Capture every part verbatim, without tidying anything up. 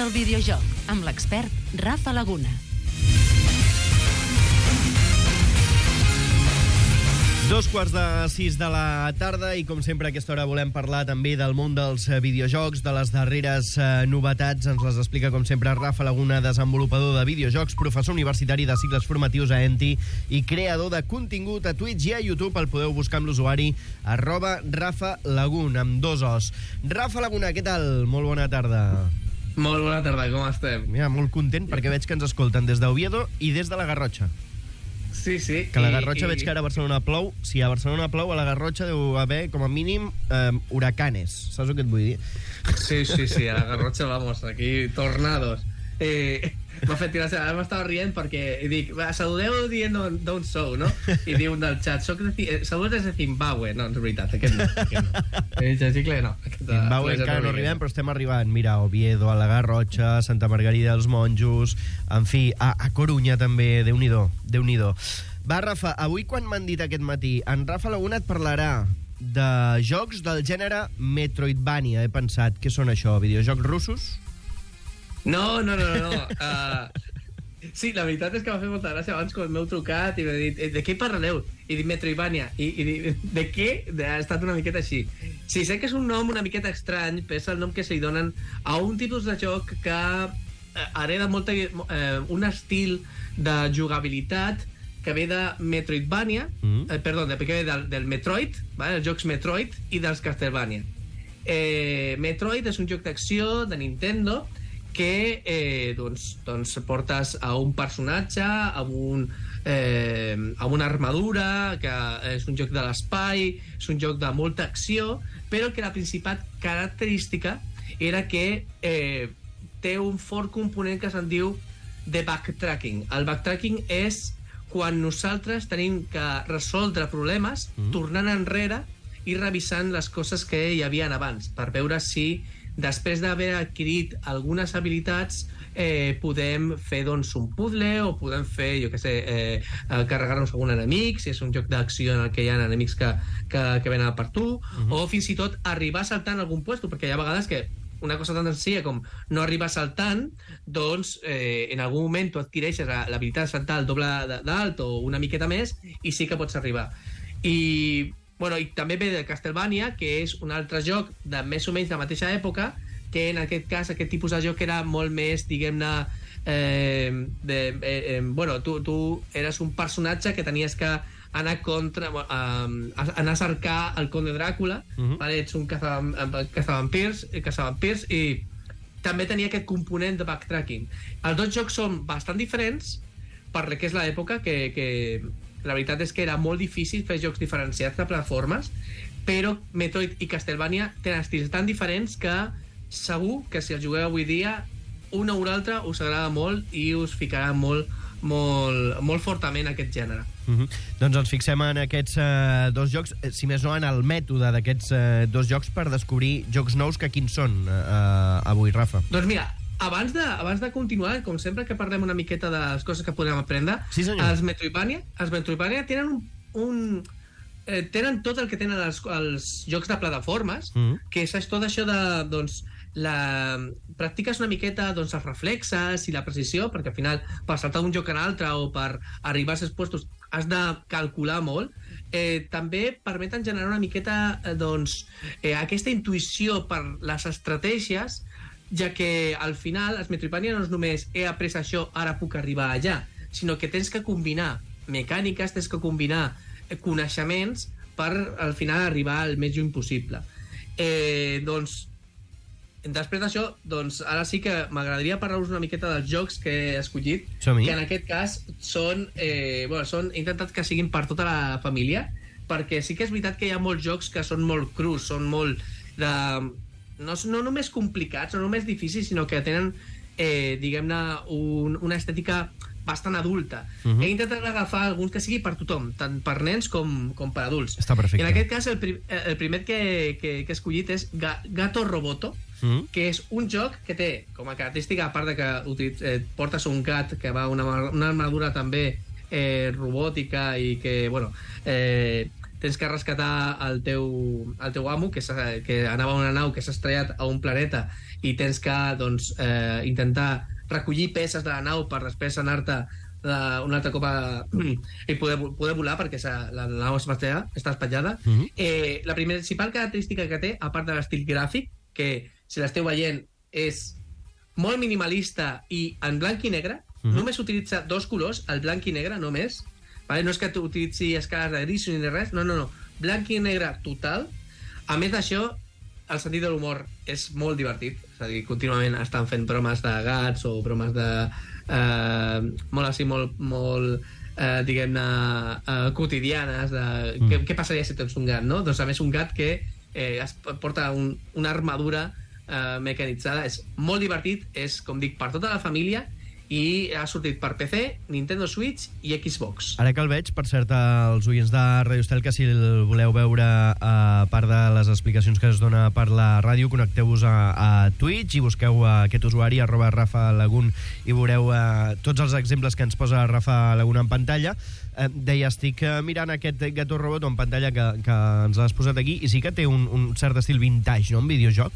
del videojoc, amb l'expert Rafa Laguna. Dos quarts de sis de la tarda i, com sempre, a aquesta hora volem parlar també del món dels videojocs, de les darreres eh, novetats. Ens les explica, com sempre, Rafa Laguna, desenvolupador de videojocs, professor universitari de cicles formatius a Enti i creador de contingut a Twitch i a YouTube. El podeu buscar amb l'usuari arroba Rafa Lagun, amb dos os. Rafa Laguna, què tal? Molt bona tarda. Molt bona tarda, com estem? Mira, molt content perquè veig que ens escolten des d'Oviedo i des de la Garrotxa. Sí, sí. Que a la Garrotxa i, veig que ara a Barcelona plou. Si a Barcelona plou, a la Garrotxa deu haver, com a mínim, eh, huracanes. Saps el que et vull dir? Sí, sí, sí, a la Garrotxa, vamos, aquí, tornados. Eh, m'ha fet tirar... Ara m'estava rient perquè dic, saludeu dient d'on sou, no? I diu un del xat, soc de, eh, saludeu des de Zimbabue. No, és veritat, aquest no. Aquest no. Eh, Xicle, no. Aquest, Zimbabue encara no arribem, però estem arribant. Mira, a Oviedo, a la Garrotxa, a Santa Margarida dels Monjos, en fi, a, a Corunya també, Déu-n'hi-do, Déu-n'hi-do. Va, Rafa, avui quan m'han dit aquest matí, en Rafa Laguna et parlarà de jocs del gènere Metroidvania. He pensat, què són això, videojocs russos? No, no, no, no. no. Uh, sí, la veritat és que m'ha fet molta gràcia abans quan m'heu trucat i m'he dit, de què parlareu? I dic Metroidvania. I, i dic, de què? Ha estat una miqueta així. Sí, sé que és un nom una miqueta estrany, però és el nom que se li donen a un tipus de joc que hereda molt, eh, un estil de jugabilitat que ve de Metroidvania, mm. eh, perdó, de, que ve del, del Metroid, vale? Els jocs Metroid i dels Castlevania. Eh, Metroid és un joc d'acció de Nintendo que eh, doncs, doncs portes a un personatge amb, un, eh, amb una armadura, que és un joc de l'espai, és un joc de molta acció, però que la principal característica era que eh, té un fort component que se'n diu de backtracking. El backtracking és quan nosaltres tenim que resoldre problemes mm. tornant enrere i revisant les coses que hi havia abans, per veure si després d'haver adquirit algunes habilitats eh, podem fer doncs, un puzzle o podem fer, jo què sé, eh, carregar-nos algun enemic, si és un joc d'acció en el que hi ha enemics que, que, que venen per tu, uh-huh. o fins i tot arribar saltant a algun puesto, perquè hi ha vegades que una cosa tan senzilla com no arribar saltant, doncs eh, en algun moment tu adquireixes l'habilitat de saltar el doble d'alt o una miqueta més i sí que pots arribar. I Bueno, i també ve de Castlevania, que és un altre joc de més o menys de la mateixa època, que en aquest cas aquest tipus de joc era molt més, diguem-ne, eh, de, eh, eh, bueno, tu, tu eres un personatge que tenies que anar contra, eh, anar a cercar el conde Dràcula, uh-huh. vale? Ets un cazavampirs, cazavampirs i també tenia aquest component de backtracking. Els dos jocs són bastant diferents per la que és l'època, que, que la veritat és que era molt difícil fer jocs diferenciats de plataformes, però Metroid i Castlevania tenen estils tan diferents que segur que si els jugueu avui dia una o l'altra us agrada molt i us ficarà molt, molt, molt fortament aquest gènere. Uh-huh. Doncs ens fixem en aquests uh, dos jocs, si més no en el mètode d'aquests uh, dos jocs per descobrir jocs nous, que quins són uh, avui, Rafa? Doncs mira, Abans de, abans de continuar, com sempre que parlem una miqueta de les coses que podem aprendre, sí, els Metroidvania, els Metroidvania tenen un, un eh, tenen tot el que tenen els, els jocs de plataformes, mm. que és tot això de, doncs, la, practiques una miqueta doncs, els reflexes i la precisió, perquè al final per saltar d'un joc en altre o per arribar als puestos has de calcular molt. Eh, també permeten generar una miqueta eh, doncs, eh, aquesta intuïció per les estratègies, ja que al final els Metroidvania no és només he après això, ara puc arribar allà, sinó que tens que combinar mecàniques, tens que combinar coneixements per al final arribar al més lluny possible. Eh, doncs, després d'això, doncs, ara sí que m'agradaria parlar-vos una miqueta dels jocs que he escollit, Som-hi. que en aquest cas són, eh, bueno, són, he intentat que siguin per tota la família, perquè sí que és veritat que hi ha molts jocs que són molt crus, són molt de... No, no només complicats, no només difícils, sinó que tenen, eh, diguem-ne, un, una estètica bastant adulta. Uh-huh. He intentat agafar alguns que sigui per tothom, tant per nens com, com per adults. Està perfecte. I en aquest cas, el, prim, el primer que, que, que he escollit és Gato Roboto, uh-huh. que és un joc que té com a característica, a part de que utilitz, eh, portes un gat que va una, una armadura també eh, robòtica i que, bueno... Eh, tens que rescatar el teu, el teu amo, que, que anava a una nau que s'ha estrellat a un planeta, i tens que doncs, eh, intentar recollir peces de la nau per després anar-te una altra cop a, i poder, poder volar, perquè la, la nau espacial està espatllada. Uh -huh. eh, la principal característica que té, a part de l'estil gràfic, que si l'esteu veient és molt minimalista i en blanc i negre, uh -huh. només utilitza dos colors, el blanc i negre només, vale? No és que utilitzi escales de gris ni res, no, no, no, blanc i negre total. A més d'això, el sentit de l'humor és molt divertit, és a dir, contínuament estan fent bromes de gats o bromes de... Eh, molt així, molt, molt eh, diguem-ne, eh, quotidianes de mm. què, què passaria si tens un gat, no? Doncs a més un gat que eh, es porta un, una armadura eh, mecanitzada, és molt divertit, és, com dic, per tota la família, i ha sortit per P C, Nintendo Switch i Xbox. Ara que el veig, per cert, els oients de Radio Estel, que si el voleu veure a part de les explicacions que es dona per la ràdio, connecteu-vos a, a Twitch i busqueu aquest usuari, arroba Rafa Lagun, i veureu eh, tots els exemples que ens posa Rafa Lagun en pantalla. Eh, deia, estic mirant aquest Gato Robot en pantalla que, que ens l'has posat aquí, i sí que té un, un cert estil vintage, no?, en videojoc.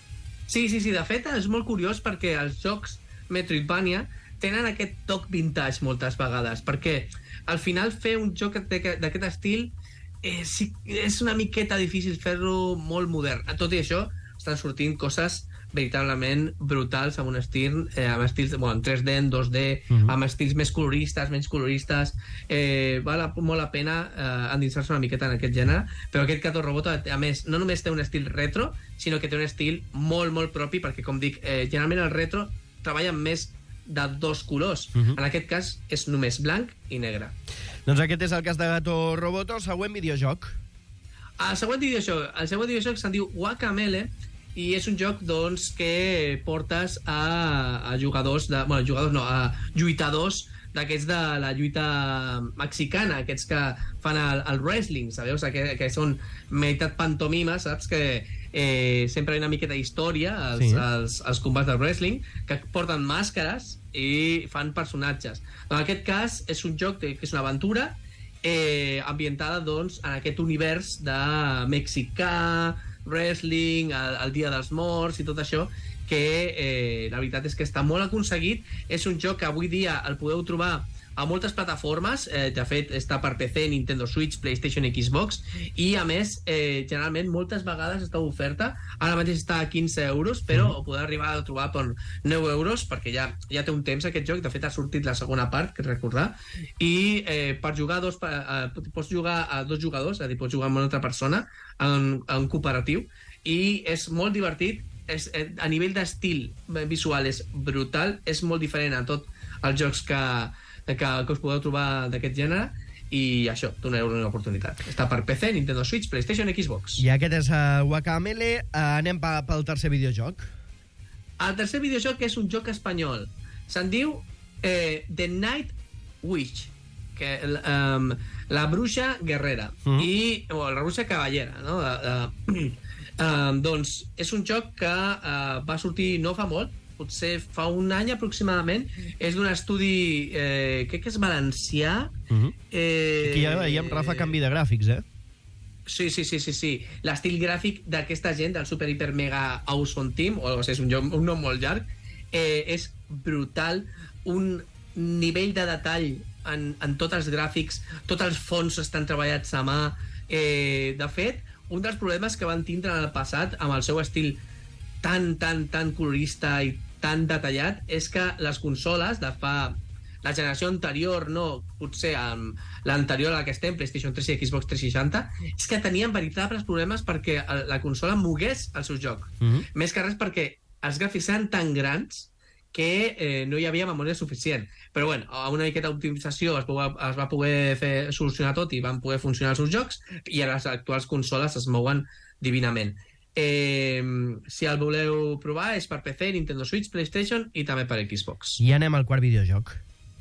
Sí, sí, sí, de fet és molt curiós perquè els jocs Metroidvania tenen aquest toc vintage moltes vegades, perquè al final fer un joc d'aquest estil eh, sí, és una miqueta difícil fer-lo molt modern. Tot i això, estan sortint coses veritablement brutals amb un estil, eh, amb estils bueno, en tres D, en dos D, uh-huh. amb estils més coloristes, menys coloristes. Eh, val molt la pena eh, endinsar-se una miqueta en aquest gènere, però aquest Gato Robot, a més, no només té un estil retro, sinó que té un estil molt, molt propi, perquè, com dic, eh, generalment el retro treballa amb més de dos colors. Uh -huh. En aquest cas és només blanc i negre. Doncs aquest és el cas de Gato Roboto. El següent videojoc. El següent videojoc, el següent videojoc se'n diu Guacamelee i és un joc doncs, que portes a, a jugadors de, bueno, jugadors no, a lluitadors d'aquests de la lluita mexicana, aquests que fan el, el wrestling, sabeu? Que, que són meitat pantomima, saps? Que eh, sempre hi ha una miqueta d'història als, sí. als, als combats del wrestling, que porten màscares i fan personatges. En aquest cas és un joc que és una aventura eh, ambientada doncs, en aquest univers de mexicà, wrestling, el, el Dia dels Morts i tot això, que eh, la veritat és que està molt aconseguit. És un joc que avui dia el podeu trobar a moltes plataformes, eh, de fet està per P C, Nintendo Switch, PlayStation i Xbox, i a més eh, generalment moltes vegades està d'oferta. Ara mateix està a quinze euros, però ho podeu arribar a trobar per nou euros, perquè ja, ja té un temps aquest joc. De fet ha sortit la segona part, que recordar, i eh, per jugar dos, eh, pots jugar a dos jugadors, és a dir, pots jugar amb una altra persona en, en cooperatiu, i és molt divertit. És, a nivell d'estil visual és brutal, és molt diferent a tots els jocs que, que, que us podeu trobar d'aquest gènere, i això, donareu una oportunitat. Està per P C, Nintendo Switch, PlayStation i Xbox. I aquest és uh, Guacamelee. Uh, anem pa, pel tercer videojoc. El tercer videojoc és un joc espanyol. Se'n diu eh, The Night Witch, que, um, la bruixa guerrera, mm. i bueno, la bruixa cavallera, no? Uh, uh, Uh, doncs és un joc que uh, va sortir no fa molt, potser fa un any aproximadament. És d'un estudi eh, crec que és valencià. Uh-huh. eh, Aquí ja veiem, Rafa, canvi de gràfics, eh? Sí, sí, sí, sí, sí. L'estil gràfic d'aquesta gent, del Super Hiper Mega Awesome Team, o sigui, és un, joc, un nom molt llarg, eh, és brutal. Un nivell de detall en, en tots els gràfics, tots els fons estan treballats a mà. Eh, de fet, un dels problemes que van tindre en el passat amb el seu estil tan, tan, tan colorista i tan detallat és que les consoles de fa la generació anterior, no, potser amb l'anterior a la que estem, PlayStation tres i Xbox tres seixanta, és que tenien veritables problemes perquè la consola mogués el seu joc. Mm-hmm. Més que res perquè els gràfics eren tan grans que eh, no hi havia memòria suficient. Però bueno, amb una miqueta d'optimització es, es va poder fer, solucionar tot i van poder funcionar els seus jocs, i a les actuals consoles es mouen divinament. Eh, si el voleu provar és per P C, Nintendo Switch, PlayStation i també per Xbox. I anem al quart videojoc.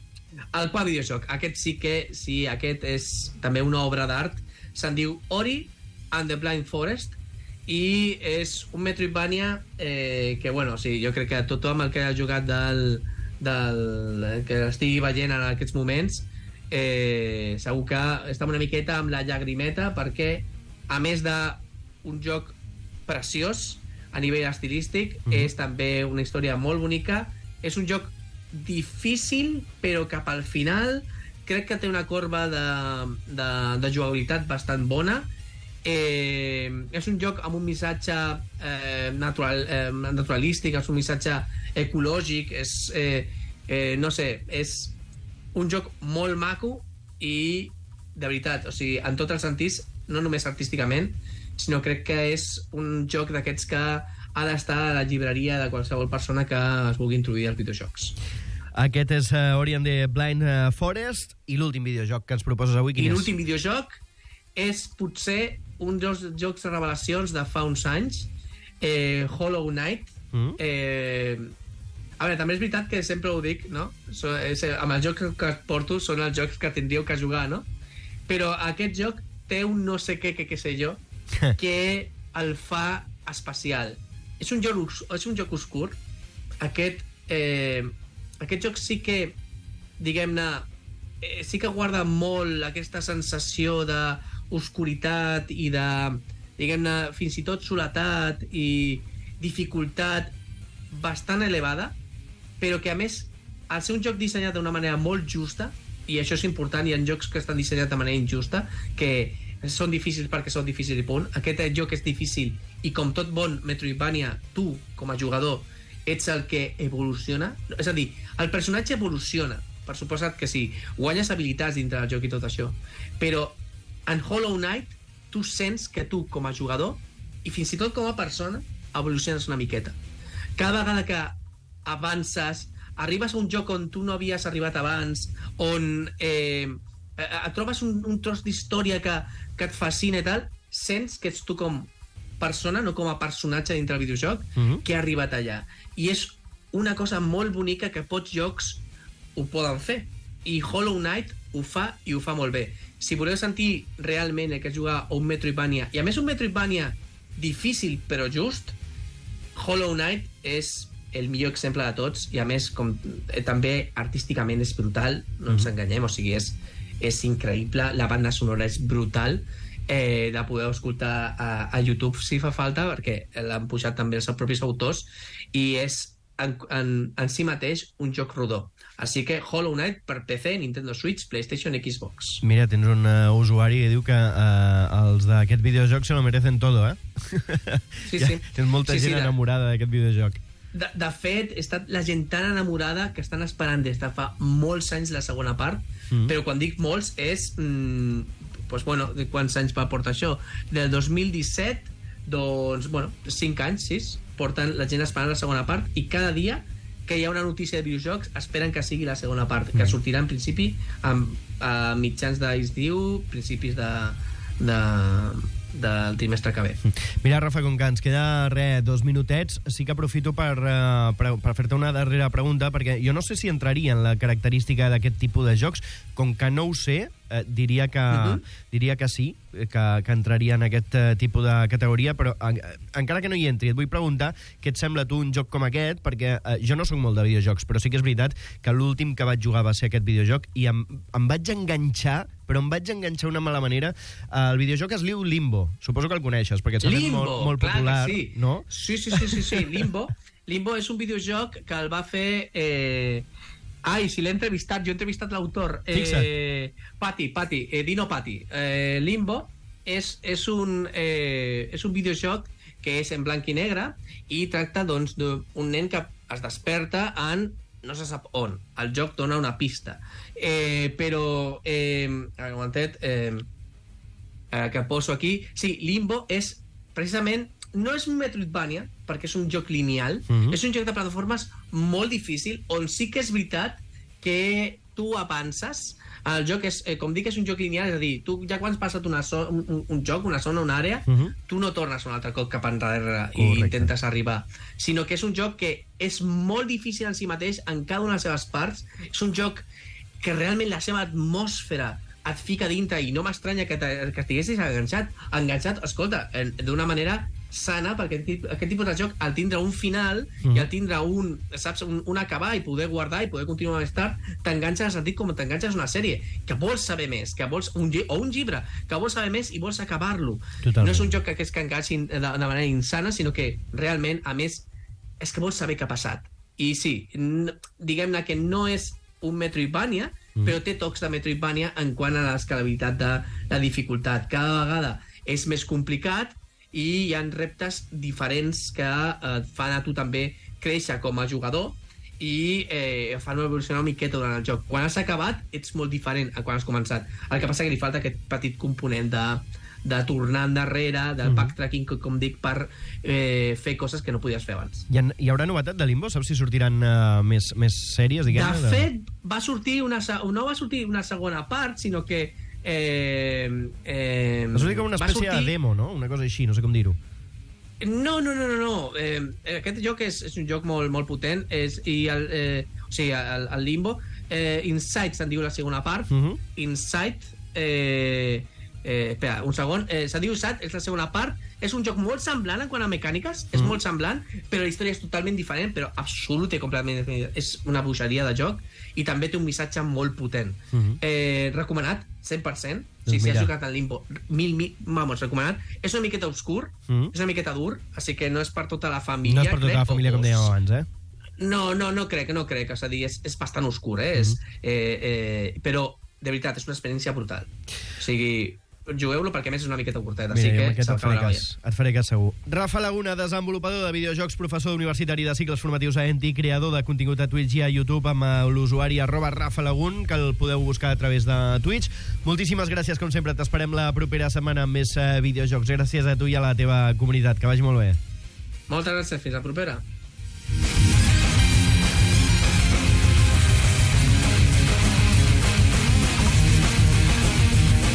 El quart videojoc, aquest sí que sí, aquest és també una obra d'art. Se'n diu Ori and the Blind Forest, i és un Metroidvania eh, que, bueno, sí, jo crec que tothom el que ha jugat del, del que estigui veient en aquests moments eh, segur que està una miqueta amb la llagrimeta, perquè a més d'un joc preciós a nivell estilístic, mm-hmm. és també una història molt bonica. És un joc difícil, però cap al final crec que té una corba de, de, de jugabilitat bastant bona. Eh, és un joc amb un missatge eh, natural, eh, naturalístic, és un missatge ecològic, és, eh, eh, no sé, és un joc molt maco i, de veritat, o sigui, en tots els sentits, no només artísticament, sinó crec que és un joc d'aquests que ha d'estar a la llibreria de qualsevol persona que es vulgui introduir als videojocs. Aquest és uh, Ori and the Blind uh, Forest, i l'últim videojoc que ens proposes avui, quin I és? I l'últim videojoc és potser un dels jocs de revelacions de fa uns anys, eh, Hollow Knight. Mm. Eh, a veure, també és veritat que sempre ho dic, no? So, és, amb els jocs que porto són els jocs que tindríeu que jugar, no? Però aquest joc té un no sé què, que què sé jo, que el fa especial. És un joc, és un joc oscur. Aquest, eh, aquest joc sí que, diguem-ne, eh, sí que guarda molt aquesta sensació de oscuritat i de, diguem-ne, fins i tot soledat i dificultat bastant elevada, però que a més, al ser un joc dissenyat d'una manera molt justa, i això és important, hi ha jocs que estan dissenyats de manera injusta, que són difícils perquè són difícils i punt. Aquest joc és difícil i, com tot bon Metroidvania, tu, com a jugador, ets el que evoluciona. És a dir, el personatge evoluciona, per suposat que sí, guanyes habilitats dintre del joc i tot això, però en Hollow Knight tu sents que tu, com a jugador, i fins i tot com a persona, evoluciones una miqueta. Cada vegada que avances, arribes a un joc on tu no havies arribat abans, on eh, et trobes un, un tros d'història que, que et fascina i tal, sents que ets tu com persona, no com a personatge dintre del videojoc, mm-hmm. que ha arribat allà. I és una cosa molt bonica que pocs jocs ho poden fer. I Hollow Knight ho fa, i ho fa molt bé. Si voleu sentir realment el que és jugar a un Metroidvania, i a més un Metroidvania difícil però just, Hollow Knight és el millor exemple de tots, i a més com, eh, també artísticament és brutal, no ens enganyem, o sigui, és, és increïble, la banda sonora és brutal, eh, la podeu escoltar a, a YouTube si fa falta, perquè l'han pujat també els propis autors, i és en, en, en si mateix un joc rodó. Així que Hollow Knight per P C, Nintendo Switch, PlayStation, Xbox. Mira, tens un uh, usuari que diu que uh, els d'aquest videojoc se lo merecen todo, eh? Sí, ja, sí. tens molta sí, gent sí, enamorada d'aquest videojoc. De, de fet, està la gent tan enamorada que estan esperant des de fa molts anys la segona part, mm. però quan dic molts és... Mm, pues bueno, de quants anys va portar això? Del dos mil disset, doncs, bueno, cinc anys, sis, porten la gent esperant la segona part, i cada dia que hi ha una notícia de videojocs esperen que sigui la segona part, que sortirà en principi amb, a mitjans d'estiu, principis de, de, del trimestre que ve. Mira, Rafa, com que ens queda res, dos minutets, sí que aprofito per, uh, per, per fer-te una darrera pregunta, perquè jo no sé si entraria en la característica d'aquest tipus de jocs, com que no ho sé, eh, diria, que, uh-huh. diria que sí, que, que entraria en aquest uh, tipus de categoria, però en, encara que no hi entri, et vull preguntar què et sembla tu un joc com aquest, perquè uh, jo no soc molt de videojocs, però sí que és veritat que l'últim que vaig jugar va ser aquest videojoc, i em, em vaig enganxar, però em vaig enganxar d'una mala manera. Uh, el videojoc es diu Limbo, suposo que el coneixes, perquè s'ha fet molt, molt popular, sí. No? Sí, sí, sí, sí, sí. Limbo. Limbo és un videojoc que el va fer... Eh... Ai, si l'he entrevistat, jo he entrevistat l'autor. Eh, Pati, Pati, eh, Dino Pati. Eh, Limbo és, és, un, eh, és un videojoc que és en blanc i negre i tracta doncs d'un nen que es desperta en no se sap on. El joc dona una pista. Eh, però, eh, un momentet, eh, eh, que poso aquí... Sí, Limbo és precisament... No és un Metroidvania, perquè és un joc lineal, mm-hmm. és un joc de plataformes molt difícil, on sí que és veritat que tu avances. El joc és, eh, com dic, és un joc lineal, és a dir, tu ja quan has passat una so un, un, un joc, una zona, una àrea, mm-hmm. tu no tornes un altre cop cap enrere i Correcte. Intentes arribar, sinó que és un joc que és molt difícil en si mateix, en cada una de les seves parts. És un joc que realment la seva atmosfera et fica dintre, i no m'estranya que, que estiguessis enganxat, enganxat, escolta, d'una manera sana, perquè aquest tipus de joc, al tindre un final mm. i al tindre un, saps, un, un acabar i poder guardar i poder continuar més tard, t'enganxa en el sentit com t'enganxes una sèrie, que vols saber més, que vols un, o un llibre, que vols saber més i vols acabar-lo. No és un joc que és que enganxi de, de manera insana, sinó que realment, a més, és que vols saber què ha passat. I sí, diguem-ne que no és un Metroidvania, mm. però té tocs de Metroidvania en quant a l'escalabilitat de la dificultat. Cada vegada és més complicat i hi ha reptes diferents que eh, fan a tu també créixer com a jugador i eh, fan evolucionar una miqueta durant el joc. Quan has acabat, ets molt diferent a quan has començat. El que passa que li falta aquest petit component de, de tornar endarrere, del mm. backtracking, com dic, per eh, fer coses que no podies fer abans. Hi, ha, hi haurà novetat de Limbo? Saps si sortiran uh, més, més sèries, diguem-ne? De fet, va sortir una, no va sortir una segona part, sinó que Eh, eh, va sortir com una espècie sortir... de demo, no? Una cosa així, no sé com dir-ho. No, no, no, no, no. Eh, aquest joc és, és un joc molt, molt potent, és, i el, eh, o sigui, el, el Limbo, eh, Inside se'n diu la segona part, uh -huh. Inside, eh, eh, espera, un segon, eh, se'n diu Inside, és la segona part, és un joc molt semblant en quant a mecàniques, és mm. molt semblant, però la història és totalment diferent, però absolut i completament diferent. És una bogeria de joc i també té un missatge molt potent. Mm -hmm. eh, recomanat, cent per cent. O sigui, si has jugat al Limbo, mil, mil, vamos, recomanat. És una miqueta obscur, mm -hmm. és una miqueta dur, així que no és per tota la família. No és per tota crec, la família, com dèiem abans, eh? No, no, no crec, no crec. És a dir, és, és bastant obscur, eh? Mm -hmm. és, eh, eh? Però, de veritat, és una experiència brutal. O sigui, jugueu-lo perquè a més és una miqueta curteta. Mira, així que et faré, cas, et faré cas segur. Rafa Laguna, desenvolupador de videojocs, professor universitari de cicles formatius a E N T I, creador de contingut a Twitch i a YouTube amb l'usuari arroba Rafa Lagun, que el podeu buscar a través de Twitch. Moltíssimes gràcies, com sempre. T'esperem la propera setmana amb més uh, videojocs. Gràcies a tu i a la teva comunitat. Que vagi molt bé. Moltes gràcies. Fins la propera.